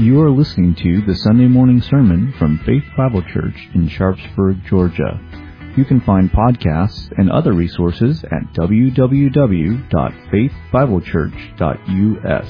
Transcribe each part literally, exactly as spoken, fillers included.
You are listening to the Sunday morning sermon from Faith Bible Church in Sharpsburg, Georgia. You can find podcasts and other resources at w w w dot faith bible church dot u s.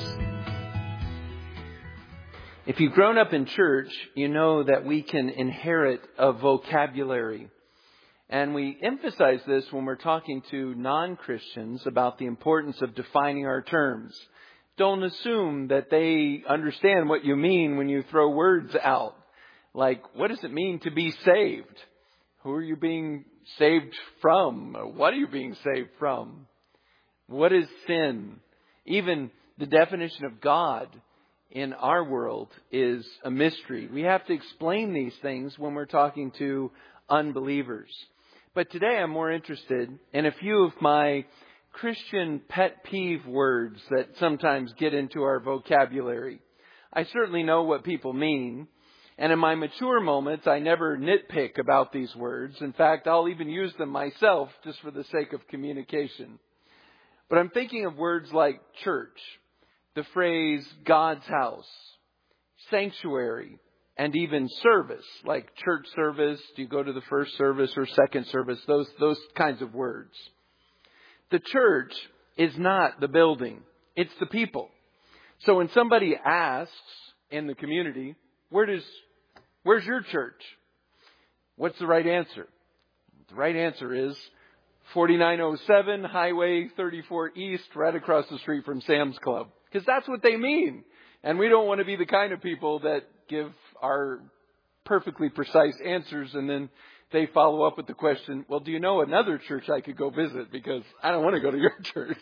If you've grown up in church, you know that we can inherit a vocabulary. And we emphasize this when we're talking to non-Christians about the importance of defining our terms. Don't assume that they understand what you mean when you throw words out. Like, what does it mean to be saved? Who are you being saved from? What are you being saved from? What is sin? Even the definition of God in our world is a mystery. We have to explain these things when we're talking to unbelievers. But today I'm more interested in a few of my Christian pet peeve words that sometimes get into our vocabulary. I certainly know what people mean. And in my mature moments, I never nitpick about these words. In fact, I'll even use them myself just for the sake of communication. But I'm thinking of words like church, the phrase God's house, sanctuary, and even service, like church service. Do you go to the first service or second service? Those, those kinds of words. The church is not the building. It's the people. So when somebody asks in the community, where does, where's your church? What's the right answer? The right answer is forty-nine oh seven Highway thirty-four East, right across the street from Sam's Club. Because that's what they mean. And we don't want to be the kind of people that give our perfectly precise answers and then they follow up with the question, well, do you know another church I could go visit? Because I don't want to go to your church.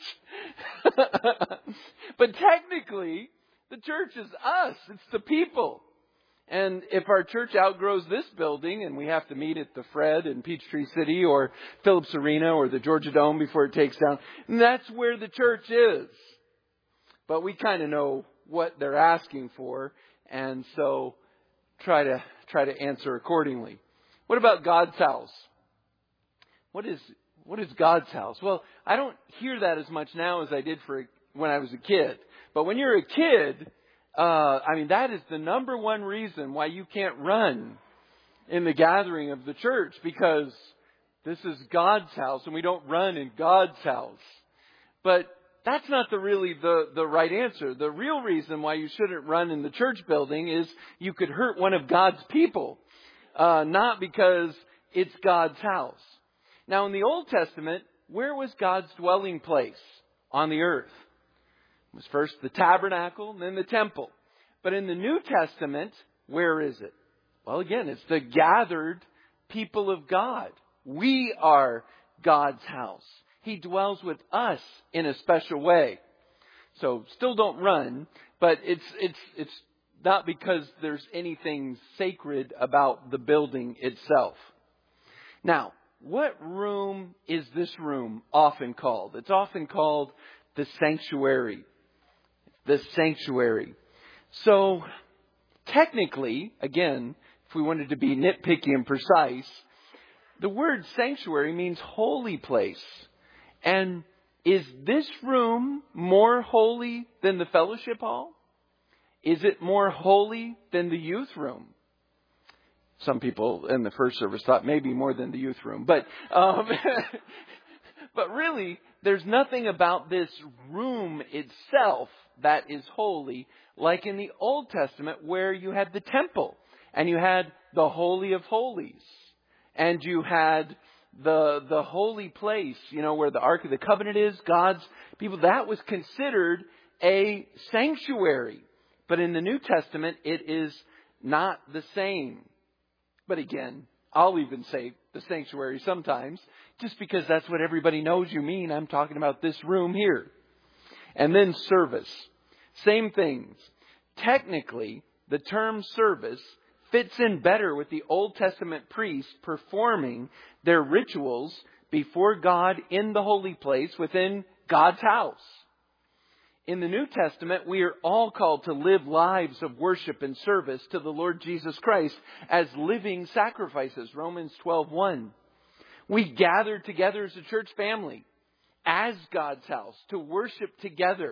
But technically, the church is us. It's the people. And if our church outgrows this building and we have to meet at the Fred in Peachtree City or Phillips Arena or the Georgia Dome before it takes down, that's where the church is. But we kind of know what they're asking for, and so try to try to answer accordingly. What about God's house? What is what is God's house? Well, I don't hear that as much now as I did for when I was a kid. But when you're a kid, uh, I mean, that is the number one reason why you can't run in the gathering of the church, because this is God's house and we don't run in God's house. But that's not the really the, the right answer. The real reason why you shouldn't run in the church building is you could hurt one of God's people. Uh, not because it's God's house. Now, in the Old Testament, where was God's dwelling place on the earth? It was first the tabernacle, and then the temple. But in the New Testament, where is it? Well, again, it's the gathered people of God. We are God's house. He dwells with us in a special way. So, still don't run, but it's it's it's not because there's anything sacred about the building itself. Now, what room is this room often called? It's often called the sanctuary. The sanctuary. So, technically, again, if we wanted to be nitpicky and precise, the word sanctuary means holy place. And is this room more holy than the fellowship hall? Is it more holy than the youth room? Some people in the first service thought maybe more than the youth room. But um, but really, there's nothing about this room itself that is holy, like in the Old Testament where you had the temple and you had the Holy of Holies and you had the the holy place, you know, where the Ark of the Covenant is, God's people. That was considered a sanctuary. But in the New Testament, it is not the same. But again, I'll even say the sanctuary sometimes, just because that's what everybody knows you mean. I'm talking about this room here. And then service. Same things. Technically, the term service fits in better with the Old Testament priests performing their rituals before God in the holy place within God's house. In the New Testament, we are all called to live lives of worship and service to the Lord Jesus Christ as living sacrifices. Romans twelve one. We gather together as a church family, as God's house, to worship together,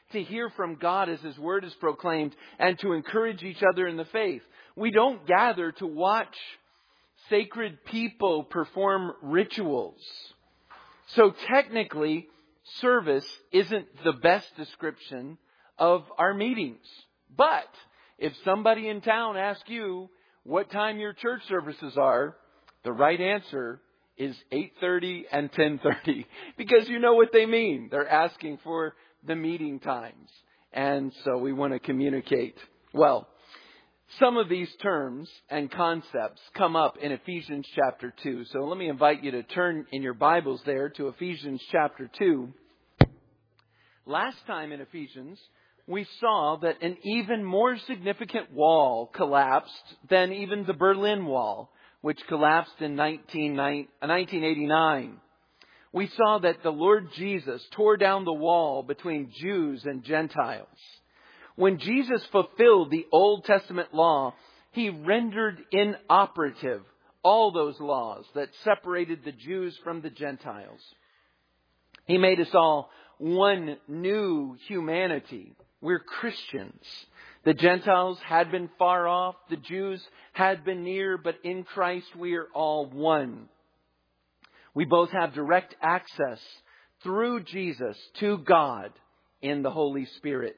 to hear from God as His Word is proclaimed and to encourage each other in the faith. We don't gather to watch sacred people perform rituals. So technically, service isn't the best description of our meetings. But if somebody in town asks you what time your church services are, the right answer is eight thirty and ten thirty. Because you know what they mean. They're asking for the meeting times. And so we want to communicate. Well, some of these terms and concepts come up in Ephesians chapter two. So let me invite you to turn in your Bibles there to Ephesians chapter two. Last time in Ephesians, we saw that an even more significant wall collapsed than even the Berlin Wall, which collapsed in nineteen eighty-nine. We saw that the Lord Jesus tore down the wall between Jews and Gentiles. When Jesus fulfilled the Old Testament law, He rendered inoperative all those laws that separated the Jews from the Gentiles. He made us all one new humanity. We're Christians. The Gentiles had been far off. The Jews had been near. But in Christ we are all one. We both have direct access through Jesus to God in the Holy Spirit.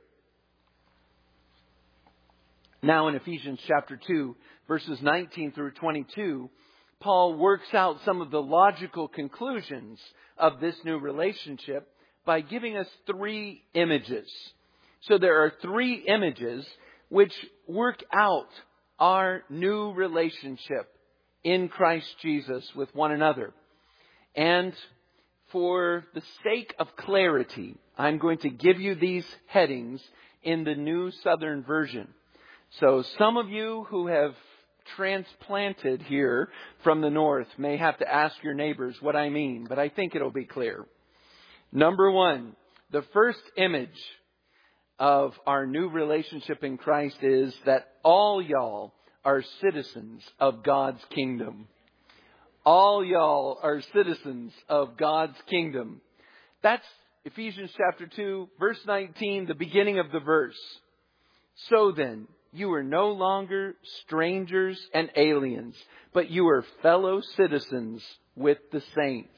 Now in Ephesians chapter two, verses nineteen through twenty-two, Paul works out some of the logical conclusions of this new relationship by giving us three images. So there are three images which work out our new relationship in Christ Jesus with one another. And for the sake of clarity, I'm going to give you these headings in the New Southern Version. So some of you who have transplanted here from the north may have to ask your neighbors what I mean, but I think it'll be clear. Number one, the first image of our new relationship in Christ is that all y'all are citizens of God's kingdom. All y'all are citizens of God's kingdom. That's Ephesians chapter two, verse nineteen, the beginning of the verse. So then, you are no longer strangers and aliens, but you are fellow citizens with the saints.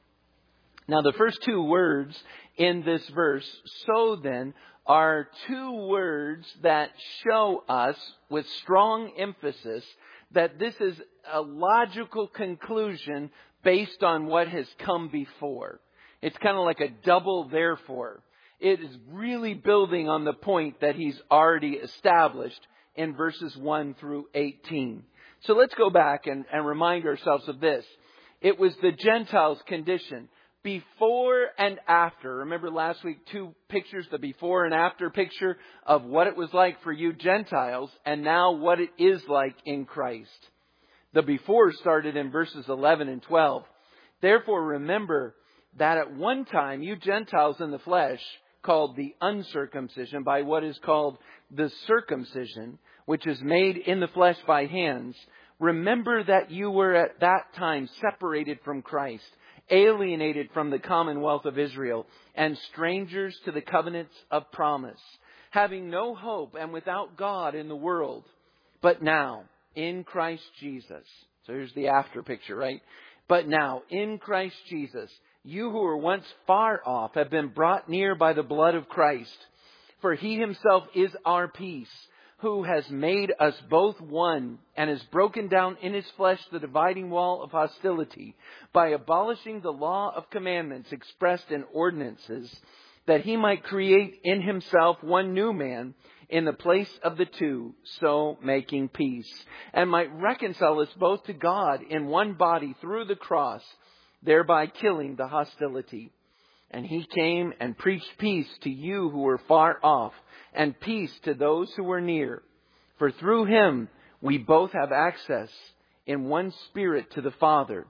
Now, the first two words in this verse, so then, are two words that show us with strong emphasis that this is a logical conclusion based on what has come before. It's kind of like a double therefore. It is really building on the point that he's already established in verses one through eighteen. So let's go back and, and remind ourselves of this. It was the Gentiles' condition. Before and after. Remember last week, two pictures, the before and after picture of what it was like for you Gentiles, and now what it is like in Christ. The before started in verses eleven and twelve. Therefore remember that at one time you Gentiles in the flesh, called the uncircumcision by what is called the circumcision, which is made in the flesh by hands, remember that you were at that time separated from Christ, alienated from the commonwealth of Israel, and strangers to the covenants of promise, having no hope and without God in the world. But now, in Christ Jesus. So here's the after picture, right? But now, in Christ Jesus, you who were once far off have been brought near by the blood of Christ. For He Himself is our peace, who has made us both one and has broken down in His flesh the dividing wall of hostility by abolishing the law of commandments expressed in ordinances, that He might create in Himself one new man in the place of the two, so making peace, and might reconcile us both to God in one body through the cross, thereby killing the hostility. And He came and preached peace to you who were far off, and peace to those who were near. For through Him we both have access in one Spirit to the Father.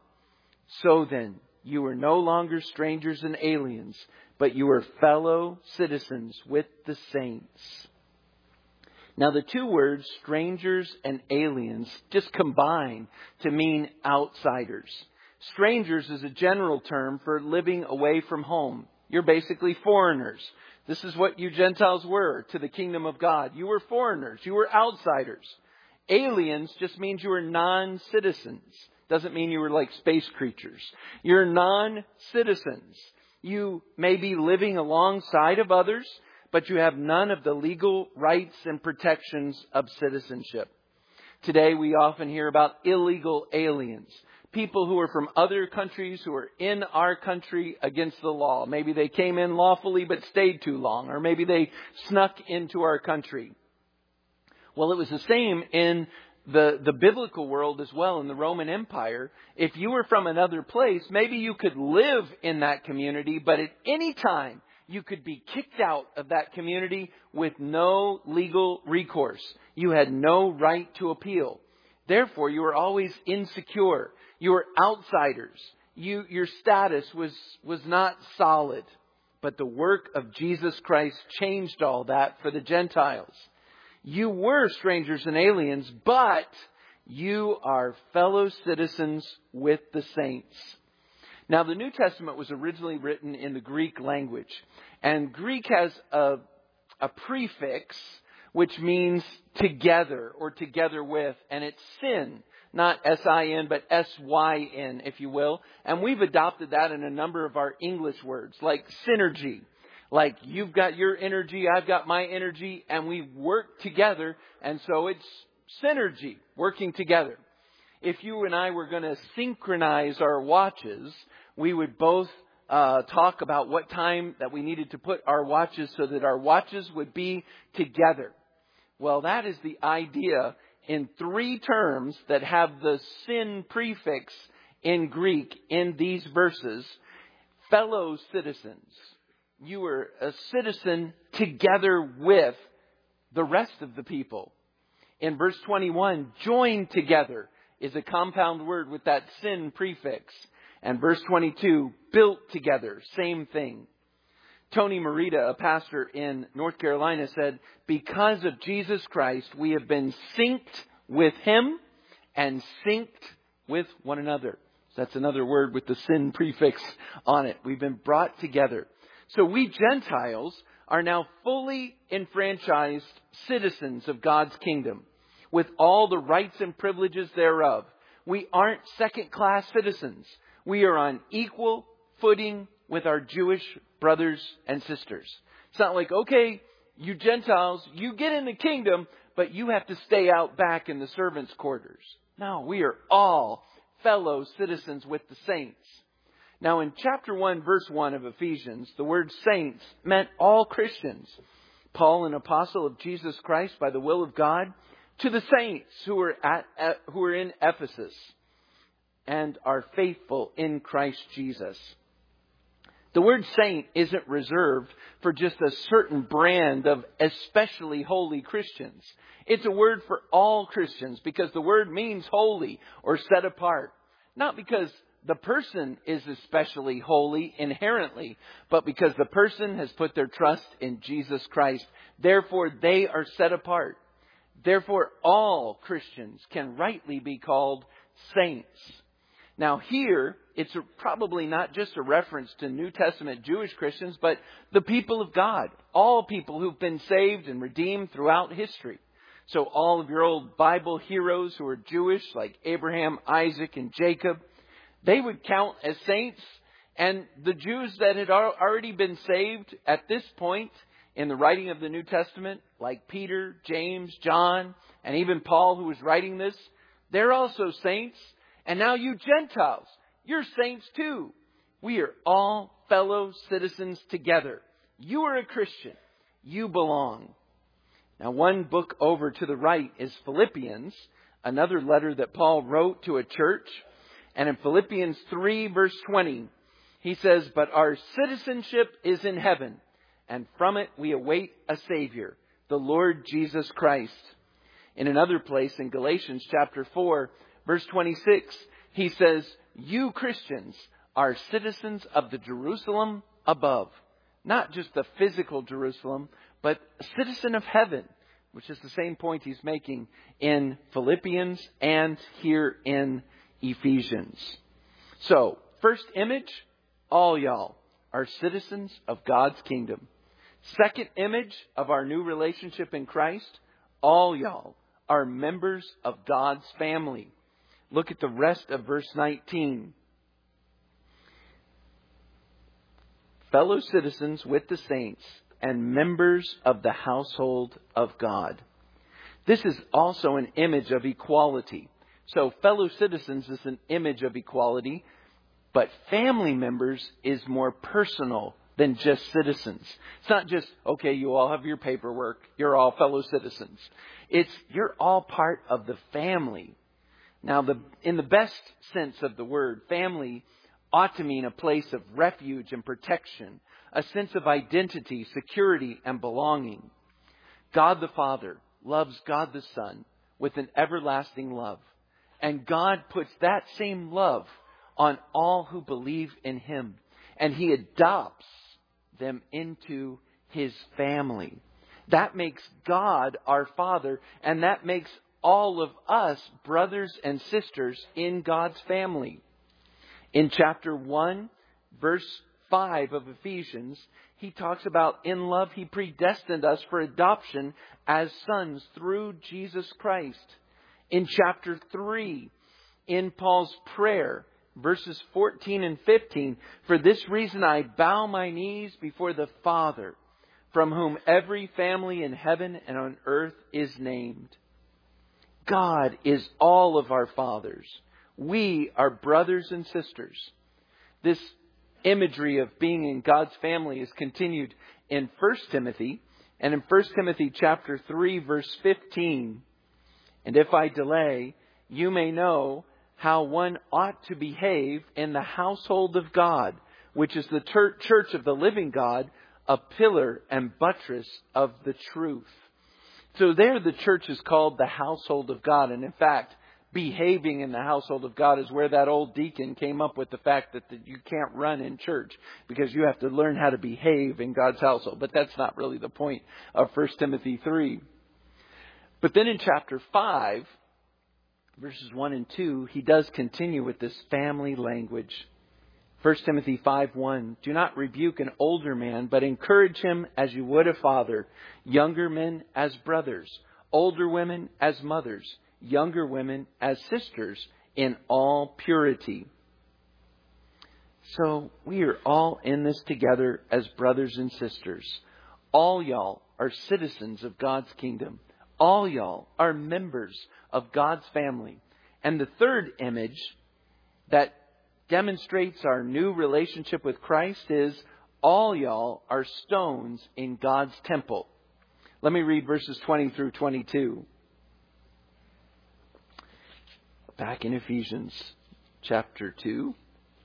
So then, you are no longer strangers and aliens, but you are fellow citizens with the saints. Now the two words, strangers and aliens, just combine to mean outsiders. Strangers is a general term for living away from home. You're basically foreigners. This is what you Gentiles were to the kingdom of God. You were foreigners. You were outsiders. Aliens just means you were non-citizens. Doesn't mean you were like space creatures. You're non-citizens. You may be living alongside of others, but you have none of the legal rights and protections of citizenship. Today we often hear about illegal aliens. People who are from other countries who are in our country against the law. Maybe they came in lawfully but stayed too long. Or maybe they snuck into our country. Well, it was the same in the, the biblical world as well, in the Roman Empire. If you were from another place, maybe you could live in that community, but at any time you could be kicked out of that community with no legal recourse. You had no right to appeal. Therefore, you were always insecure. You were outsiders. You, your status was, was not solid. But the work of Jesus Christ changed all that for the Gentiles. You were strangers and aliens, but you are fellow citizens with the saints. Now, the New Testament was originally written in the Greek language. And Greek has a, a prefix which means together or together with. And it's sin. Not S I N, but S Y N, if you will. And we've adopted that in a number of our English words, like synergy. Like you've got your energy, I've got my energy, and we work together. And so it's synergy, working together. If you and I were going to synchronize our watches, we would both uh, talk about what time that we needed to put our watches so that our watches would be together. Well, that is the idea in three terms that have the sin prefix in Greek in these verses. Fellow citizens. You are a citizen together with the rest of the people. In verse twenty-one, join together is a compound word with that sin prefix. And verse twenty-two, built together, same thing. Tony Merida, a pastor in North Carolina, said, because of Jesus Christ, we have been synced with Him and synced with one another. So that's another word with the sin prefix on it. We've been brought together. So we Gentiles are now fully enfranchised citizens of God's kingdom with all the rights and privileges thereof. We aren't second-class citizens. We are on equal footing with our Jewish brothers and sisters. It's not like, okay, you Gentiles, you get in the kingdom, but you have to stay out back in the servants' quarters. No, we are all fellow citizens with the saints. Now in chapter one, verse one of Ephesians, the word saints meant all Christians. Paul, an apostle of Jesus Christ by the will of God, to the saints who are at, at who are in Ephesus and are faithful in Christ Jesus. The word saint isn't reserved for just a certain brand of especially holy Christians. It's a word for all Christians because the word means holy or set apart. Not because the person is especially holy inherently, but because the person has put their trust in Jesus Christ. Therefore, they are set apart. Therefore, all Christians can rightly be called saints. Now here, it's probably not just a reference to New Testament Jewish Christians, but the people of God. All people who've been saved and redeemed throughout history. So all of your old Bible heroes who are Jewish, like Abraham, Isaac, and Jacob, they would count as saints. And the Jews that had already been saved at this point in the writing of the New Testament, like Peter, James, John, and even Paul who was writing this, they're also saints. And now you Gentiles, you're saints too. We are all fellow citizens together. You are a Christian. You belong. Now one book over to the right is Philippians, another letter that Paul wrote to a church. And in Philippians three verse twenty, he says, but our citizenship is in heaven, and from it we await a Savior, the Lord Jesus Christ. In another place in Galatians chapter four, verse twenty-six, he says, you Christians are citizens of the Jerusalem above. Not just the physical Jerusalem, but a citizen of heaven, which is the same point he's making in Philippians and here in Ephesians. So, first image, all y'all are citizens of God's kingdom. Second image of our new relationship in Christ, all y'all are members of God's family. Look at the rest of verse nineteen. Fellow citizens with the saints and members of the household of God. This is also an image of equality. So fellow citizens is an image of equality, but family members is more personal than just citizens. It's not just, okay, you all have your paperwork, you're all fellow citizens. It's, you're all part of the family. Now, the, in the best sense of the word, family ought to mean a place of refuge and protection, a sense of identity, security, and belonging. God the Father loves God the Son with an everlasting love. And God puts that same love on all who believe in Him. And He adopts them into His family. That makes God our Father, and that makes all of us brothers and sisters in God's family. In chapter one, verse five of Ephesians, he talks about in love He predestined us for adoption as sons through Jesus Christ. In chapter three, in Paul's prayer, verses fourteen and fifteen, for this reason I bow my knees before the Father, from whom every family in heaven and on earth is named. God is all of our fathers. We are brothers and sisters. This imagery of being in God's family is continued in First Timothy. And in First Timothy chapter three, verse fifteen, and if I delay, you may know how one ought to behave in the household of God, which is the ter- church of the living God, a pillar and buttress of the truth. So there the church is called the household of God. And in fact, behaving in the household of God is where that old deacon came up with the fact that, that you can't run in church because you have to learn how to behave in God's household. But that's not really the point of First Timothy three. But then in chapter five, verses one and two, he does continue with this family language. First Timothy five one, do not rebuke an older man, but encourage him as you would a father, younger men as brothers, older women as mothers, younger women as sisters, in all purity. So we are all in this together as brothers and sisters. All y'all are citizens of God's kingdom. All y'all are members of God's family. And the third image that demonstrates our new relationship with Christ is all y'all are stones in God's temple. Let me read verses twenty through twenty-two. Back in Ephesians chapter two.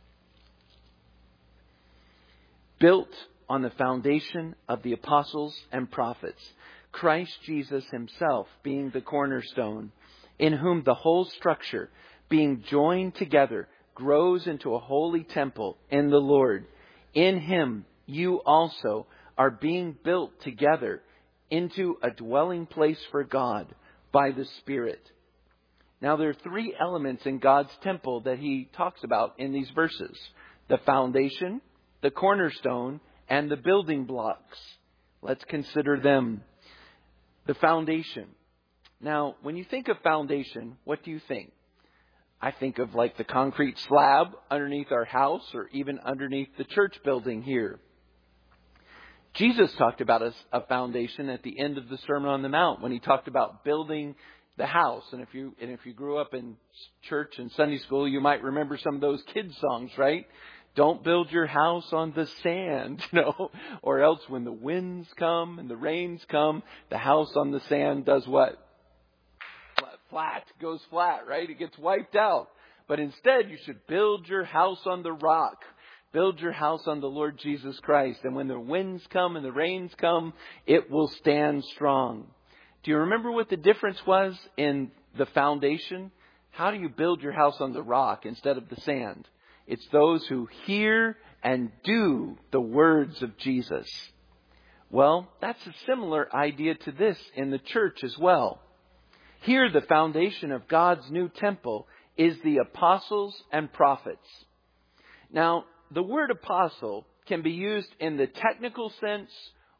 Built on the foundation of the apostles and prophets, Christ Jesus Himself being the cornerstone, in whom the whole structure, being joined together, grows into a holy temple in the Lord. In Him you also are being built together into a dwelling place for God by the Spirit. Now there are three elements in God's temple that he talks about in these verses: the foundation, the cornerstone, and the building blocks. Let's consider them. The foundation. Now, when you think of foundation, what do you think? I think of like the concrete slab underneath our house or even underneath the church building here. Jesus talked about a, a foundation at the end of the Sermon on the Mount when he talked about building the house. And if you and if you grew up in church and Sunday school, you might remember some of those kids' songs, right? Don't build your house on the sand, you know, or else when the winds come and the rains come, the house on the sand does what? Flat, goes flat, right? It gets wiped out. But instead, you should build your house on the rock. Build your house on the Lord Jesus Christ. And when the winds come and the rains come, it will stand strong. Do you remember what the difference was in the foundation? How do you build your house on the rock instead of the sand? It's those who hear and do the words of Jesus. Well, that's a similar idea to this in the church as well. Here, the foundation of God's new temple is the apostles and prophets. Now, the word apostle can be used in the technical sense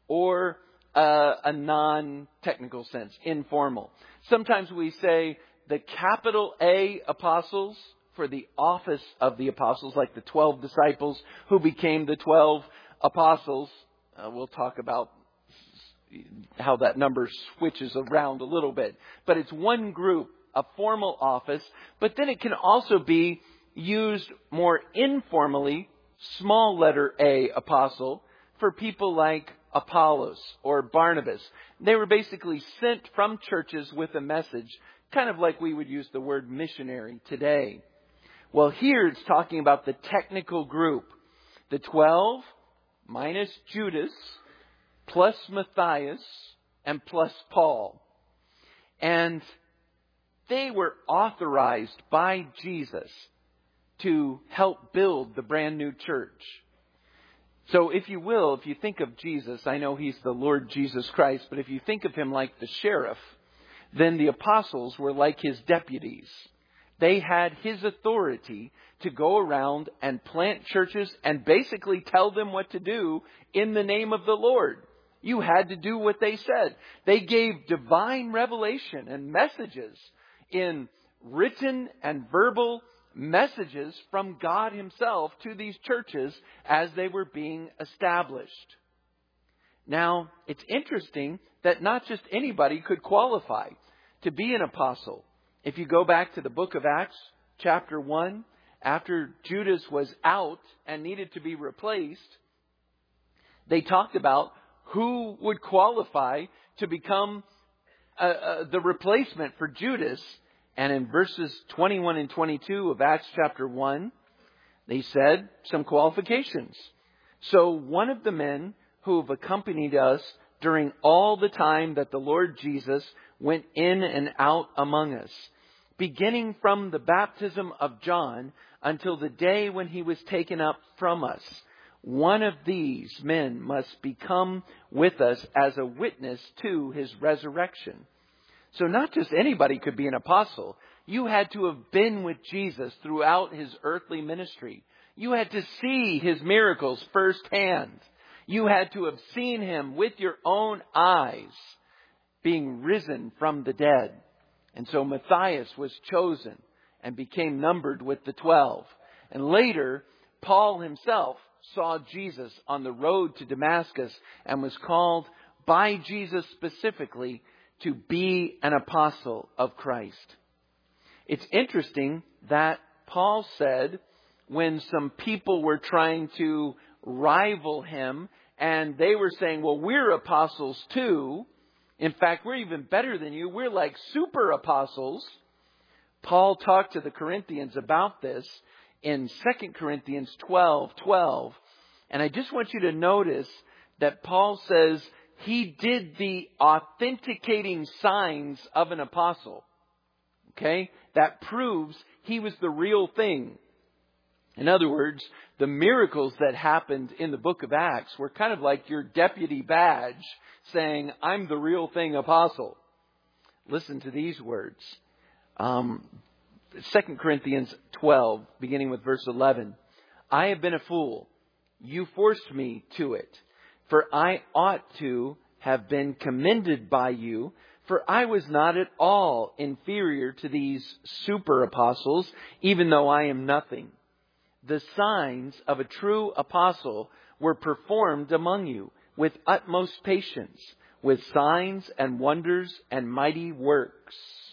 or uh, a non-technical sense, informal. Sometimes we say the capital A apostles for the office of the apostles, like the twelve disciples who became the twelve apostles. Uh, we'll talk about how that number switches around a little bit. But it's one group, a formal office. But then it can also be used more informally, small letter A, apostle, for people like Apollos or Barnabas. They were basically sent from churches with a message, kind of like we would use the word missionary today. Well, here it's talking about the technical group. The twelve minus Judas, plus Matthias, and plus Paul. And they were authorized by Jesus to help build the brand new church. So if you will, if you think of Jesus, I know He's the Lord Jesus Christ, but if you think of Him like the sheriff, then the apostles were like His deputies. They had His authority to go around and plant churches and basically tell them what to do in the name of the Lord. You had to do what they said. They gave divine revelation and messages in written and verbal messages from God Himself to these churches as they were being established. Now, it's interesting that not just anybody could qualify to be an apostle. If you go back to the book of Acts, chapter one, after Judas was out and needed to be replaced, they talked about who would qualify to become uh, uh, the replacement for Judas. And in verses twenty-one and twenty-two of Acts chapter one, they said some qualifications. So one of the men who have accompanied us during all the time that the Lord Jesus went in and out among us, beginning from the baptism of John until the day when He was taken up from us, one of these men must become with us as a witness to His resurrection. So not just anybody could be an apostle. You had to have been with Jesus throughout His earthly ministry. You had to see His miracles firsthand. You had to have seen Him with your own eyes being risen from the dead. And so Matthias was chosen and became numbered with the twelve. And later, Paul himself saw Jesus on the road to Damascus and was called by Jesus specifically to be an apostle of Christ. It's interesting that Paul said when some people were trying to rival him and they were saying, well, we're apostles too. In fact, we're even better than you. We're like super apostles. Paul talked to the Corinthians about this in Second Corinthians twelve twelve. And I just want you to notice that Paul says he did the authenticating signs of an apostle. Okay? That proves he was the real thing. In other words, the miracles that happened in the book of Acts were kind of like your deputy badge saying, I'm the real thing apostle. Listen to these words. Um, Second Corinthians twelve, beginning with verse eleven. I have been a fool. You forced me to it. For I ought to have been commended by you, for I was not at all inferior to these super apostles, even though I am nothing. The signs of a true apostle were performed among you with utmost patience, with signs and wonders and mighty works.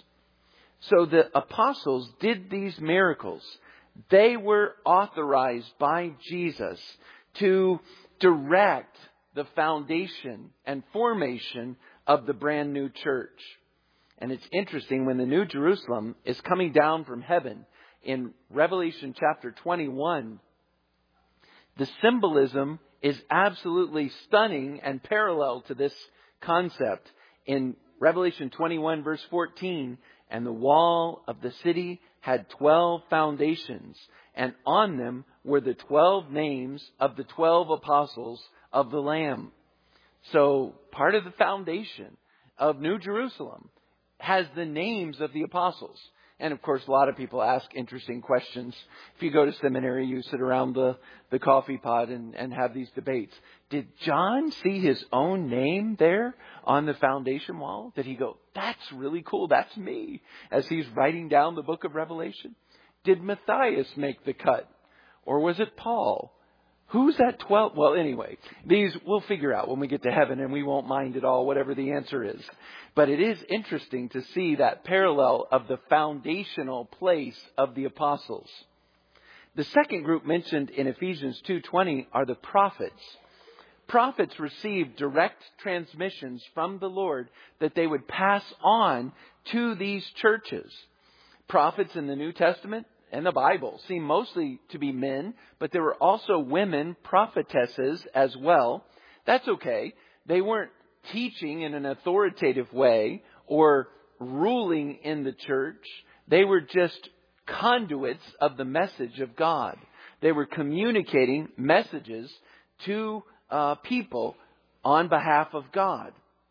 So the apostles did these miracles. They were authorized by Jesus to direct the foundation and formation of the brand new church. And it's interesting, when the New Jerusalem is coming down from heaven in Revelation chapter twenty-one, the symbolism is absolutely stunning and parallel to this concept. In Revelation twenty-one verse fourteen, and the wall of the city had twelve foundations, and on them were the twelve names of the twelve apostles of the Lamb. So part of the foundation of New Jerusalem has the names of the apostles. And of course, a lot of people ask interesting questions. If you go to seminary, you sit around the, the coffee pot and, and have these debates. Did John see his own name there on the foundation wall? Did he go, that's really cool, that's me, as he's writing down the book of Revelation? Did Matthias make the cut? Or was it Paul? Who's that twelve? Well, anyway, these we'll figure out when we get to heaven, and we won't mind at all, whatever the answer is. But it is interesting to see that parallel of the foundational place of the apostles. The second group mentioned in Ephesians two twenty are the prophets. Prophets received direct transmissions from the Lord that they would pass on to these churches. Prophets in the New Testament and the Bible seem mostly to be men, but there were also women prophetesses as well. That's okay. They weren't teaching in an authoritative way or ruling in the church. They were just conduits of the message of God. They were communicating messages to uh, people on behalf of God.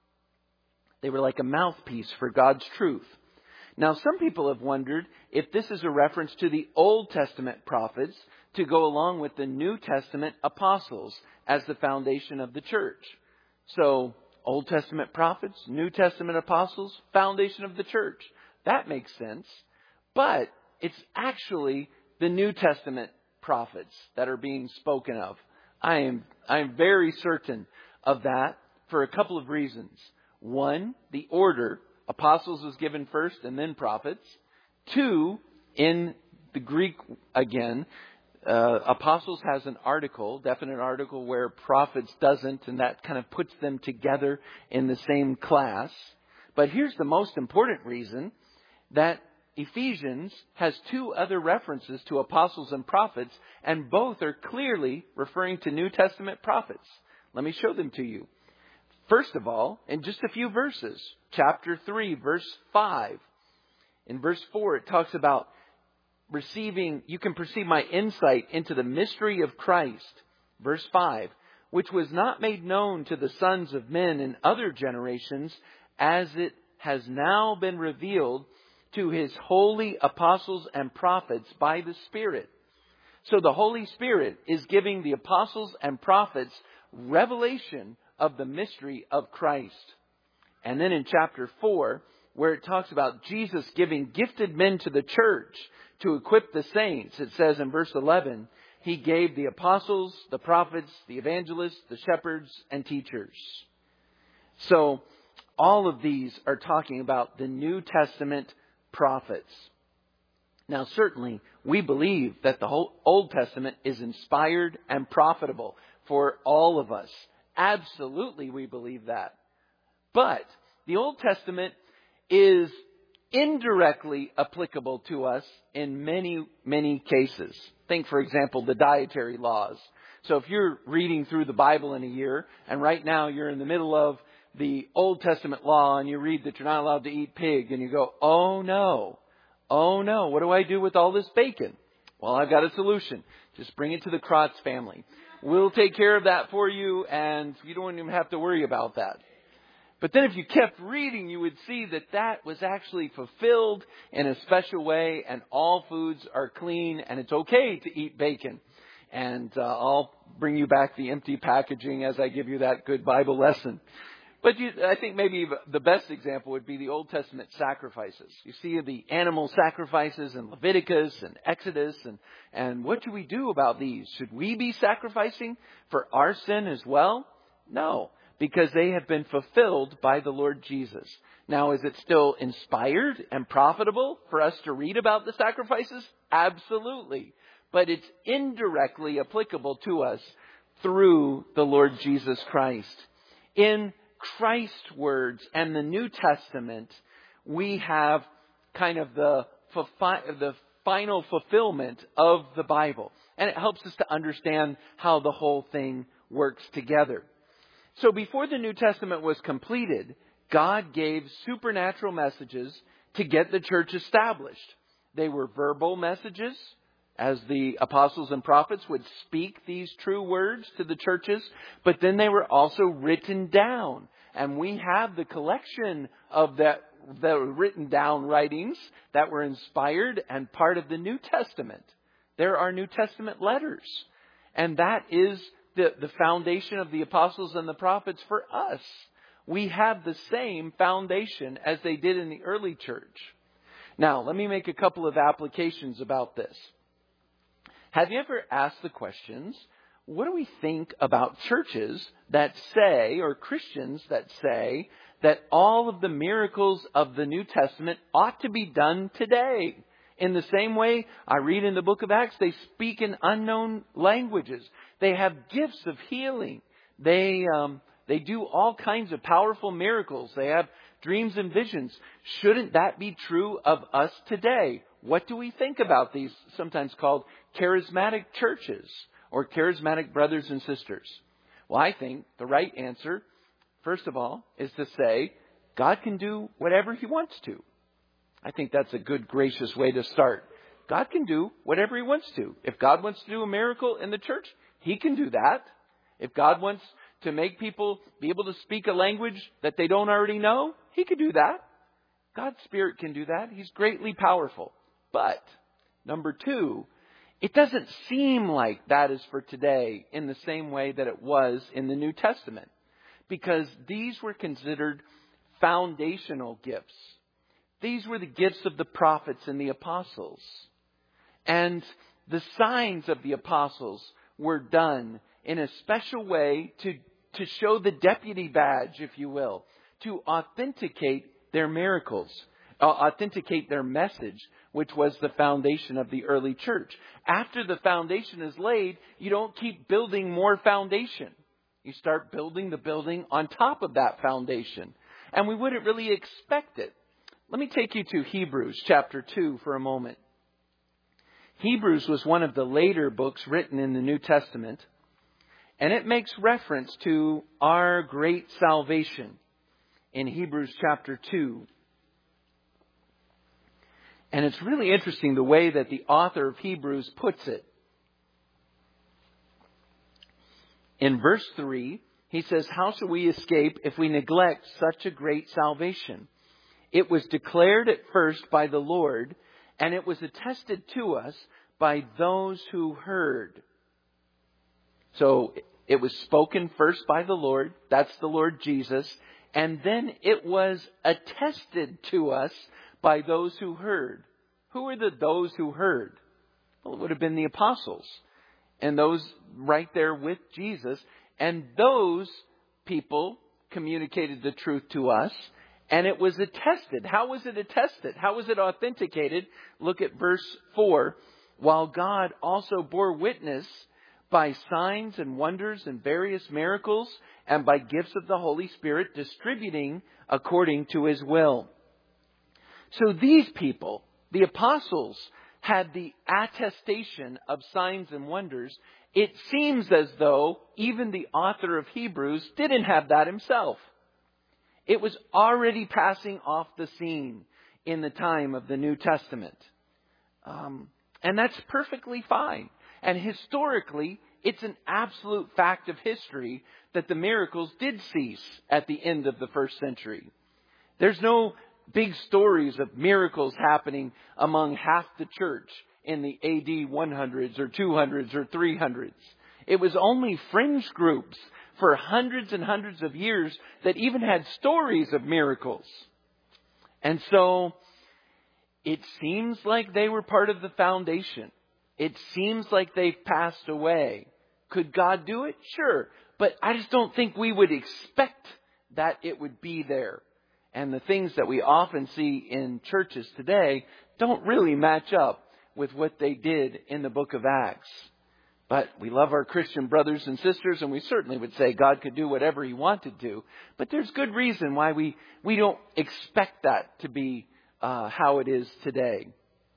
They were like a mouthpiece for God's truth. Now, some people have wondered if this is a reference to the Old Testament prophets to go along with the New Testament apostles as the foundation of the church. So, Old Testament prophets, New Testament apostles, foundation of the church. That makes sense. But it's actually the New Testament prophets that are being spoken of. I am, I am very certain of that for a couple of reasons. One, the order. Apostles was given first and then prophets. Two, in the Greek again, uh, apostles has an article, definite article, where prophets doesn't, and that kind of puts them together in the same class. But here's the most important reason, that Ephesians has two other references to apostles and prophets, and both are clearly referring to New Testament prophets. Let me show them to you. First of all, in just a few verses, chapter three, verse five. In verse four, it talks about receiving, you can perceive my insight into the mystery of Christ. Verse five, which was not made known to the sons of men in other generations, as it has now been revealed to His holy apostles and prophets by the Spirit. So the Holy Spirit is giving the apostles and prophets revelation of the mystery of Christ. And then in chapter four, where it talks about Jesus giving gifted men to the church to equip the saints, it says in verse eleven, He gave the apostles, the prophets, the evangelists, the shepherds, and teachers. So all of these are talking about the New Testament prophets. Now certainly we believe that the whole Old Testament is inspired and profitable for all of us. Absolutely, we believe that. But the Old Testament is indirectly applicable to us in many, many cases. Think, for example, the dietary laws. So if you're reading through the Bible in a year, and right now you're in the middle of the Old Testament law, and you read that you're not allowed to eat pig, and you go, oh no, oh no, what do I do with all this bacon? Well, I've got a solution. Just bring it to the Kratz family. We'll take care of that for you, and you don't even have to worry about that. But then if you kept reading, you would see that that was actually fulfilled in a special way, and all foods are clean, and it's okay to eat bacon. And uh, I'll bring you back the empty packaging as I give you that good Bible lesson. But you, I think maybe the best example would be the Old Testament sacrifices. You see the animal sacrifices in Leviticus and Exodus. And, and what do we do about these? Should we be sacrificing for our sin as well? No, because they have been fulfilled by the Lord Jesus. Now, is it still inspired and profitable for us to read about the sacrifices? Absolutely. But it's indirectly applicable to us through the Lord Jesus Christ. In Christ's words and the New Testament, we have kind of the, the final fulfillment of the Bible. And it helps us to understand how the whole thing works together. So before the New Testament was completed, God gave supernatural messages to get the church established. They were verbal messages, as the apostles and prophets would speak these true words to the churches, but then they were also written down And we have the collection of that, the written down writings that were inspired and part of the New Testament. There are New Testament letters. And that is the, the foundation of the apostles and the prophets for us. We have the same foundation as they did in the early church. Now, let me make a couple of applications about this. Have you ever asked the questions, what do we think about churches that say, or Christians that say, that all of the miracles of the New Testament ought to be done today? In the same way, I read in the book of Acts, they speak in unknown languages. They have gifts of healing. They um, they do all kinds of powerful miracles. They have dreams and visions. Shouldn't that be true of us today? What do we think about these sometimes called charismatic churches or charismatic brothers and sisters? Well, I think the right answer, first of all, is to say God can do whatever He wants to. I think that's a good, gracious way to start. God can do whatever He wants to. If God wants to do a miracle in the church, He can do that. If God wants to make people be able to speak a language that they don't already know, He could do that. God's Spirit can do that. He's greatly powerful. But, number two, it doesn't seem like that is for today in the same way that it was in the New Testament. Because these were considered foundational gifts. These were the gifts of the prophets and the apostles. And the signs of the apostles were done in a special way to, to show the deputy badge, if you will, to authenticate their miracles, uh, authenticate their message, which was the foundation of the early church. After the foundation is laid, you don't keep building more foundation. You start building the building on top of that foundation. And we wouldn't really expect it. Let me take you to Hebrews chapter two for a moment. Hebrews was one of the later books written in the New Testament. And it makes reference to our great salvation in Hebrews chapter two. And it's really interesting the way that the author of Hebrews puts it. In verse three, he says, "How shall we escape if we neglect such a great salvation? It was declared at first by the Lord, and it was attested to us by those who heard." So it was spoken first by the Lord. That's the Lord Jesus. And then it was attested to us by those who heard. Who were the those who heard? Well, it would have been the apostles. And those right there with Jesus. And those people communicated the truth to us. And it was attested. How was it attested? How was it authenticated? Look at verse four. "While God also bore witness by signs and wonders and various miracles and by gifts of the Holy Spirit, distributing according to His will." So these people, the apostles, had the attestation of signs and wonders. It seems as though even the author of Hebrews didn't have that himself. It was already passing off the scene in the time of the New Testament. Um, and that's perfectly fine. And historically, it's an absolute fact of history that the miracles did cease at the end of the first century. There's no big stories of miracles happening among half the church in the A D one hundreds or two hundreds or three hundreds. It was only fringe groups for hundreds and hundreds of years that even had stories of miracles. And so it seems like they were part of the foundation. It seems like they've passed away. Could God do it? Sure. But I just don't think we would expect that it would be there. And the things that we often see in churches today don't really match up with what they did in the book of Acts. But we love our Christian brothers and sisters, and we certainly would say God could do whatever He wanted to. But there's good reason why we, we don't expect that to be uh, how it is today.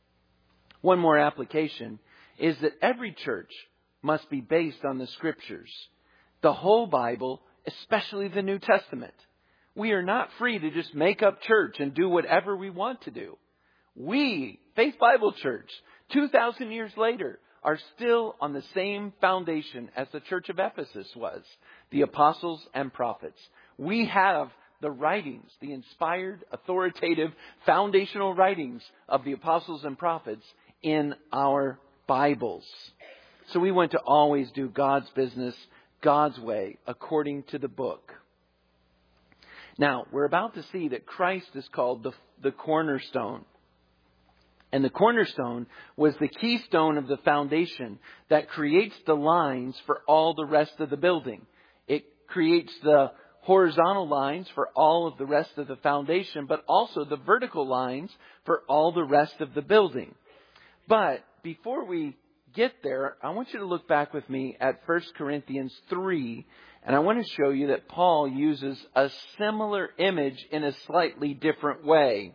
One more application is that every church must be based on the Scriptures. The whole Bible, especially the New Testament. We are not free to just make up church and do whatever we want to do. We, Faith Bible Church, two thousand years later, are still on the same foundation as the church of Ephesus was, the apostles and prophets. We have the writings, the inspired, authoritative, foundational writings of the apostles and prophets in our Bibles. So we want to always do God's business, God's way, according to the book. Now, we're about to see that Christ is called the, the cornerstone. And the cornerstone was the keystone of the foundation that creates the lines for all the rest of the building. It creates the horizontal lines for all of the rest of the foundation, but also the vertical lines for all the rest of the building. But before we get there, I want you to look back with me at First Corinthians three, and I want to show you that Paul uses a similar image in a slightly different way.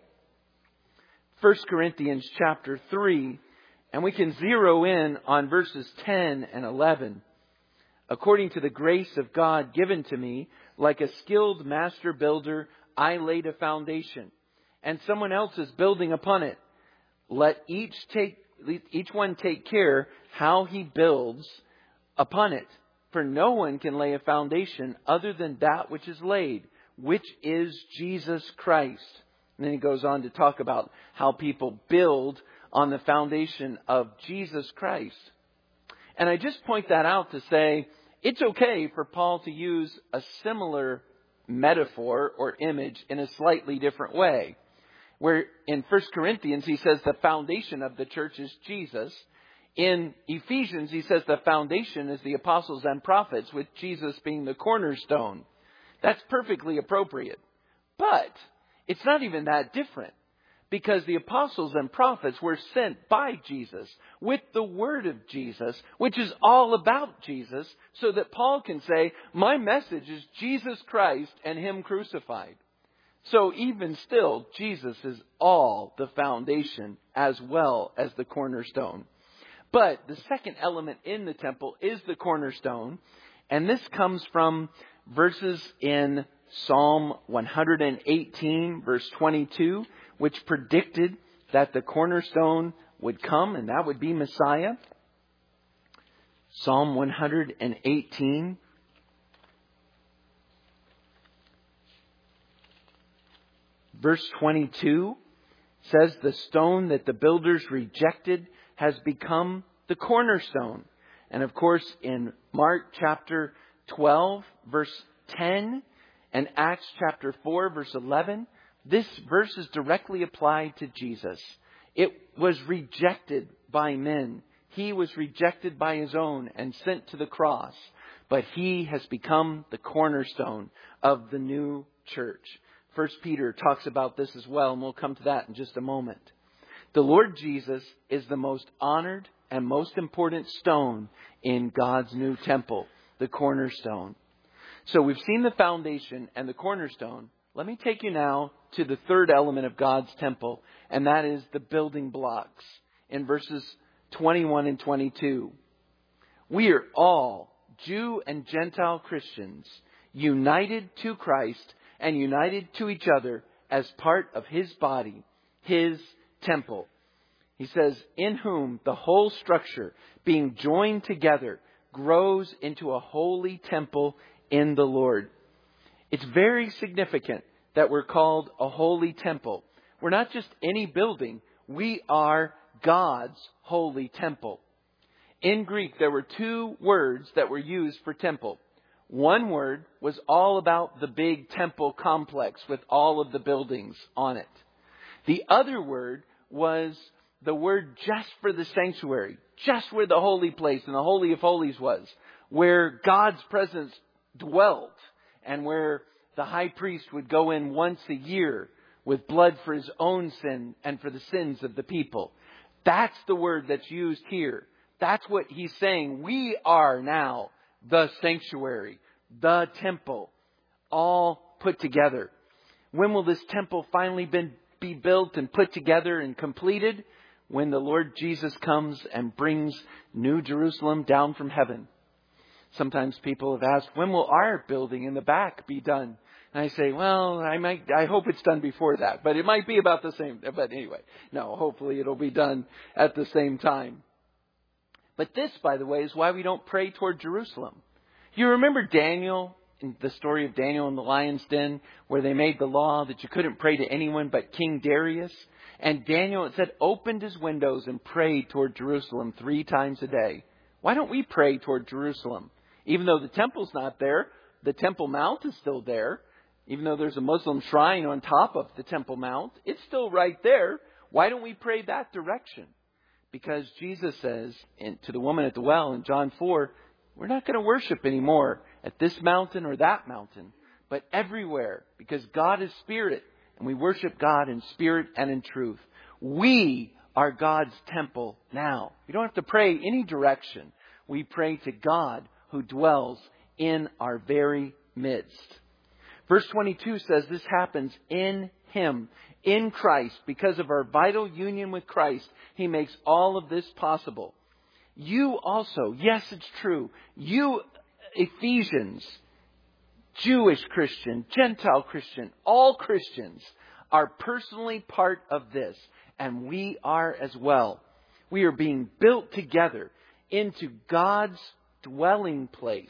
First Corinthians chapter three, and we can zero in on verses ten and eleven. According to the grace of God given to me, like a skilled master builder, I laid a foundation, and someone else is building upon it. Let each take each one take care how he builds upon it. For no one can lay a foundation other than that which is laid, which is Jesus Christ. And then he goes on to talk about how people build on the foundation of Jesus Christ. And I just point that out to say it's okay for Paul to use a similar metaphor or image in a slightly different way. Where in First Corinthians he says the foundation of the church is Jesus. In Ephesians he says the foundation is the apostles and prophets, with Jesus being the cornerstone. That's perfectly appropriate. But it's not even that different, because the apostles and prophets were sent by Jesus with the word of Jesus, which is all about Jesus, so that Paul can say, my message is Jesus Christ and Him crucified. So even still, Jesus is all the foundation as well as the cornerstone. But the second element in the temple is the cornerstone. And this comes from verses in Psalm one eighteen, verse twenty-two, which predicted that the cornerstone would come, and that would be Messiah. Psalm one eighteen. Verse twenty-two says, the stone that the builders rejected has become the cornerstone. And of course, in Mark chapter twelve, verse ten, and Acts chapter four, verse eleven, this verse is directly applied to Jesus. It was rejected by men. He was rejected by His own and sent to the cross. But He has become the cornerstone of the new church. First Peter talks about this as well, and we'll come to that in just a moment. The Lord Jesus is the most honored and most important stone in God's new temple, the cornerstone. So we've seen the foundation and the cornerstone. Let me take you now to the third element of God's temple, and that is the building blocks in verses twenty-one and twenty-two. We are all, Jew and Gentile Christians, united to Christ and united to each other as part of His body, His temple. He says, in whom the whole structure, being joined together, grows into a holy temple in the Lord. It's very significant that we're called a holy temple. We're not just any building. We are God's holy temple. In Greek, there were two words that were used for temple. One word was all about the big temple complex with all of the buildings on it. The other word was the word just for the sanctuary, just where the holy place and the Holy of Holies was, where God's presence dwelt and where the high priest would go in once a year with blood for his own sin and for the sins of the people. That's the word that's used here. That's what he's saying. We are now the sanctuary, the temple, all put together. When will this temple finally been, be built and put together and completed? When the Lord Jesus comes and brings New Jerusalem down from heaven. Sometimes people have asked, when will our building in the back be done? And I say, well, I might, I hope it's done before that, but it might be about the same. But anyway, no, hopefully it'll be done at the same time. But this, by the way, is why we don't pray toward Jerusalem. You remember Daniel in the story of Daniel in the lion's den, where they made the law that you couldn't pray to anyone but King Darius. And Daniel, it said, opened his windows and prayed toward Jerusalem three times a day. Why don't we pray toward Jerusalem? Even though the temple's not there, the Temple Mount is still there. Even though there's a Muslim shrine on top of the Temple Mount, it's still right there. Why don't we pray that direction? Because Jesus says to the woman at the well in John four, we're not going to worship anymore at this mountain or that mountain, but everywhere, because God is spirit, and we worship God in spirit and in truth. We are God's temple now. We don't have to pray any direction. We pray to God who dwells in our very midst. Verse twenty-two says this happens in Him, in Christ. Because of our vital union with Christ, He makes all of this possible. You also, yes, it's true, you Ephesians, Jewish Christian, Gentile Christian, all Christians are personally part of this. And we are as well. We are being built together into God's dwelling place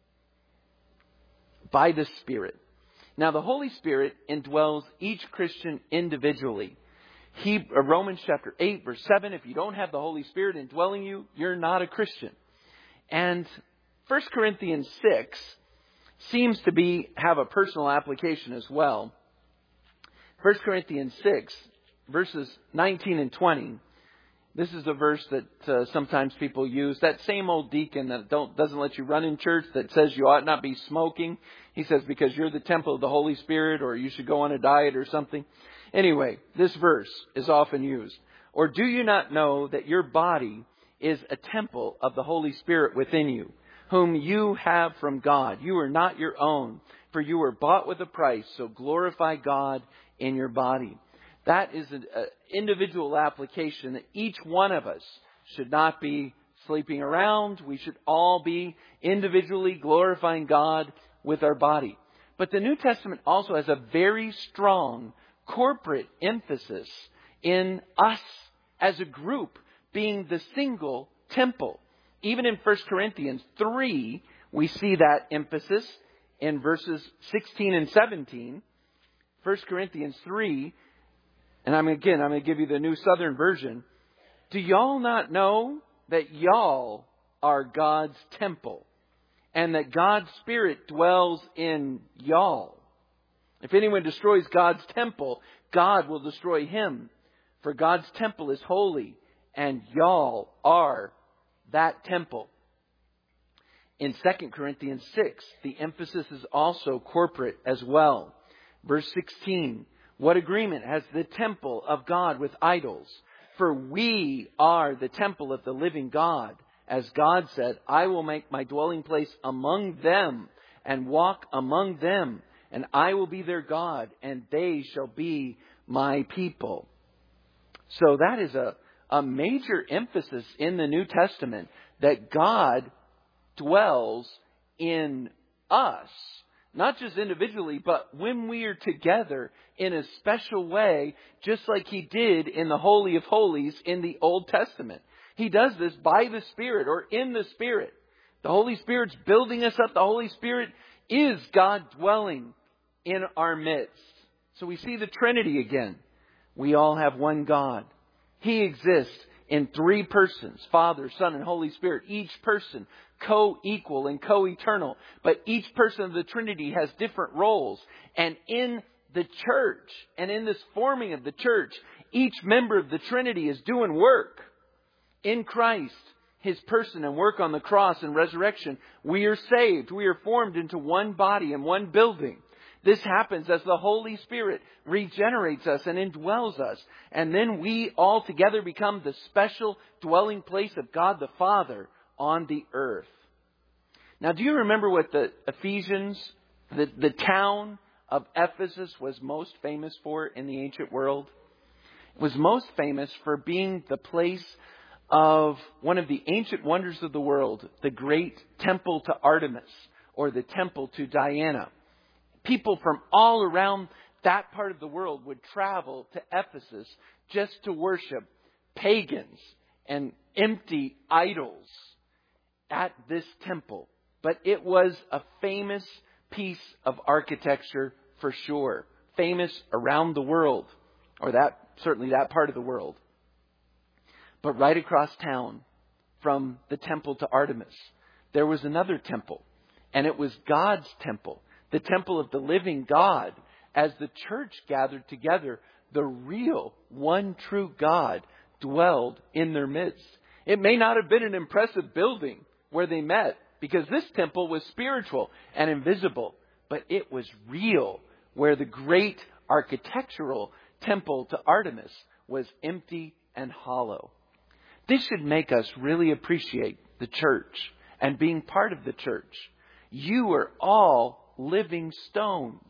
by the Spirit. Now, the Holy Spirit indwells each Christian individually. He, Romans chapter eight, verse seven, if you don't have the Holy Spirit indwelling you, you're not a Christian. And First Corinthians six seems to be have a personal application as well. First Corinthians six, verses nineteen and twenty. This is a verse that uh, sometimes people use. That same old deacon that don't doesn't let you run in church that says you ought not be smoking. He says because you're the temple of the Holy Spirit, or you should go on a diet or something. Anyway, this verse is often used. Or do you not know that your body is a temple of the Holy Spirit within you, whom you have from God? You are not your own, for you were bought with a price. So glorify God in your body. That is an individual application that each one of us should not be sleeping around. We should all be individually glorifying God with our body. But the New Testament also has a very strong corporate emphasis in us as a group being the single temple. Even in First Corinthians three, we see that emphasis in verses sixteen and seventeen. First Corinthians three, and I'm again, I'm going to give you the New Southern Version. Do y'all not know that y'all are God's temple and that God's Spirit dwells in y'all? If anyone destroys God's temple, God will destroy him. For God's temple is holy, and y'all are that temple. In Second Corinthians six, the emphasis is also corporate as well. Verse sixteen, what agreement has the temple of God with idols? For we are the temple of the living God. As God said, I will make my dwelling place among them and walk among them, and I will be their God, and they shall be my people. So that is a, a major emphasis in the New Testament, that God dwells in us. Not just individually, but when we are together in a special way, just like He did in the Holy of Holies in the Old Testament. He does this by the Spirit, or in the Spirit. The Holy Spirit's building us up. The Holy Spirit is God dwelling in our midst. So we see the Trinity again. We all have one God. He exists in three persons, Father, Son, and Holy Spirit. Each person co-equal and co-eternal. But each person of the Trinity has different roles. And in the church, and in this forming of the church, each member of the Trinity is doing work. In Christ, His person and work on the cross and resurrection, we are saved. We are formed into one body and one building. This happens as the Holy Spirit regenerates us and indwells us. And then we all together become the special dwelling place of God the Father on the earth. Now, do you remember what the Ephesians, the, the town of Ephesus, was most famous for in the ancient world? It was most famous for being the place of one of the ancient wonders of the world, the great temple to Artemis, or the temple to Diana. People from all around that part of the world would travel to Ephesus just to worship pagans and empty idols at this temple. But it was a famous piece of architecture for sure. Famous around the world, or that certainly that part of the world. But right across town from the temple to Artemis, there was another temple. And it was God's temple, the temple of the living God. As the church gathered together, the real one true God dwelled in their midst. It may not have been an impressive building where they met, because this temple was spiritual and invisible, but it was real, where the great architectural temple to Artemis was empty and hollow. This should make us really appreciate the church and being part of the church. You are all living stones.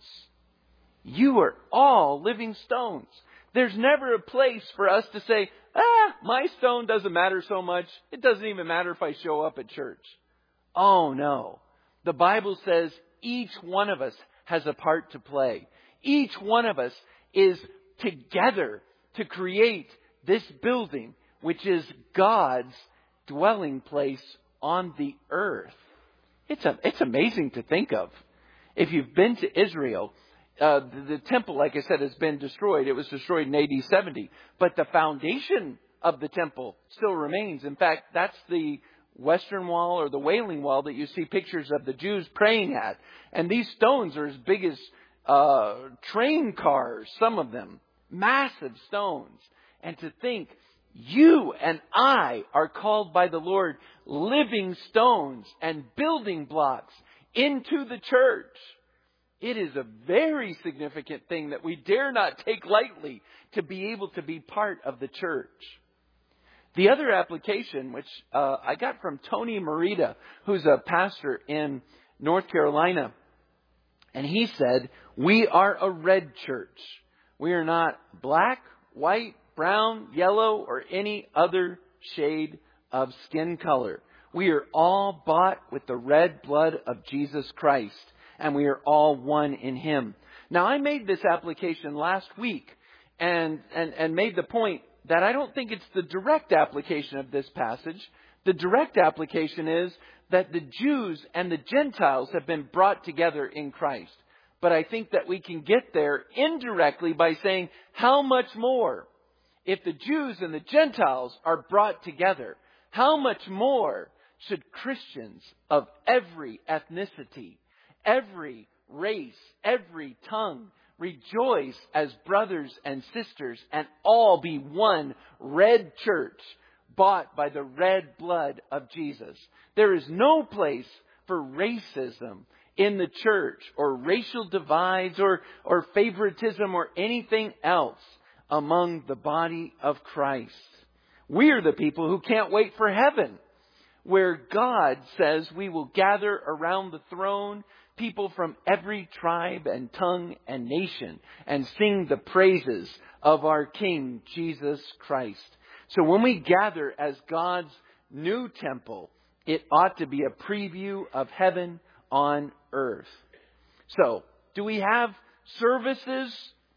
You are all living stones. There's never a place for us to say, ah, my stone doesn't matter so much. It doesn't even matter if I show up at church. Oh no. The Bible says each one of us has a part to play. Each one of us is together to create this building, which is God's dwelling place on the earth. It's a, it's amazing to think of. If you've been to Israel, uh, the, the temple, like I said, has been destroyed. It was destroyed in A D seventy. But the foundation of the temple still remains. In fact, that's the Western Wall or the Wailing Wall that you see pictures of the Jews praying at. And these stones are as big as uh, train cars, some of them. Massive stones. And to think, you and I are called by the Lord living stones and building blocks into the church. It is a very significant thing that we dare not take lightly, to be able to be part of the church. The other application, which uh, I got from Tony Merida, who's a pastor in North Carolina, and he said, we are a red church. We are not black, white, brown, yellow, or any other shade of skin color. We are all bought with the red blood of Jesus Christ, and we are all one in Him. Now, I made this application last week and, and, and made the point that I don't think it's the direct application of this passage. The direct application is that the Jews and the Gentiles have been brought together in Christ. But I think that we can get there indirectly by saying, how much more? If the Jews and the Gentiles are brought together, how much more should Christians of every ethnicity, every race, every tongue rejoice as brothers and sisters and all be one red church bought by the red blood of Jesus? There is no place for racism in the church, or racial divides, or, or favoritism, or anything else among the body of Christ. We are the people who can't wait for heaven, where God says we will gather around the throne, people from every tribe and tongue and nation, and sing the praises of our King, Jesus Christ. So when we gather as God's new temple, it ought to be a preview of heaven on earth. So, do we have services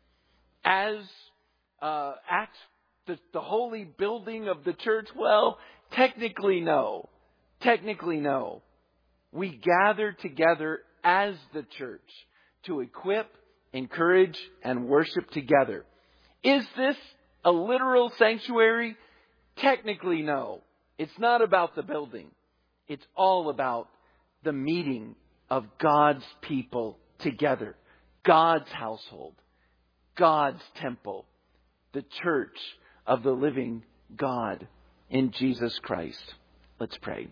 as uh, at the, the holy building of the church? Well, technically no. Technically no. We gather together as the church to equip, encourage, and worship together. Is this a literal sanctuary? Technically no. It's not about the building. It's all about the meeting of God's people together. God's household. God's temple. The church of the living God in Jesus Christ. Let's pray.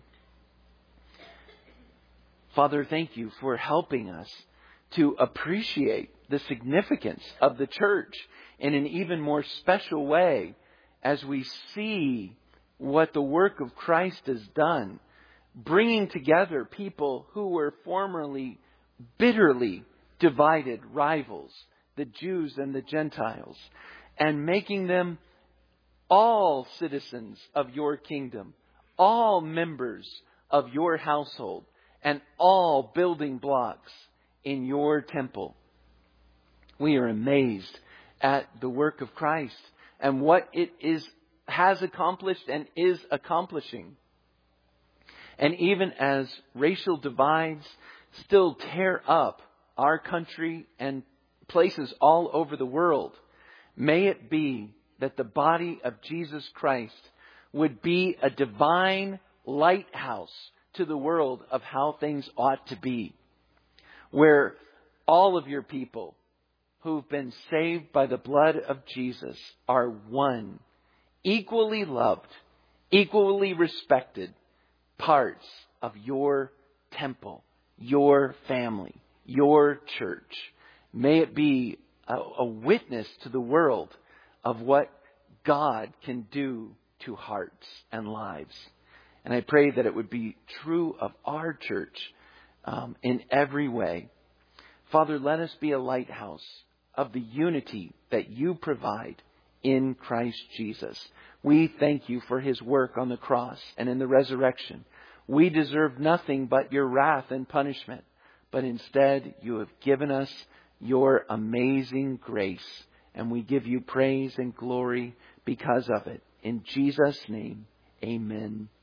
Father, thank you for helping us to appreciate the significance of the church in an even more special way as we see what the work of Christ has done, bringing together people who were formerly bitterly divided rivals, the Jews and the Gentiles, and making them all citizens of your kingdom, all members of your household, and all building blocks in your temple. We are amazed at the work of Christ and what it is has accomplished and is accomplishing. And even as racial divides still tear up our country and places all over the world. May it be that the body of Jesus Christ would be a divine lighthouse to the world of how things ought to be, where all of your people who've been saved by the blood of Jesus are one, equally loved, equally respected, parts of your temple, your family, your church. May it be a, a witness to the world of what God can do to hearts and lives. And I pray that it would be true of our church um, in every way. Father, let us be a lighthouse of the unity that you provide in Christ Jesus. We thank you for his work on the cross and in the resurrection. We deserve nothing but your wrath and punishment, but instead you have given us your amazing grace, and we give you praise and glory because of it. In Jesus' name, amen.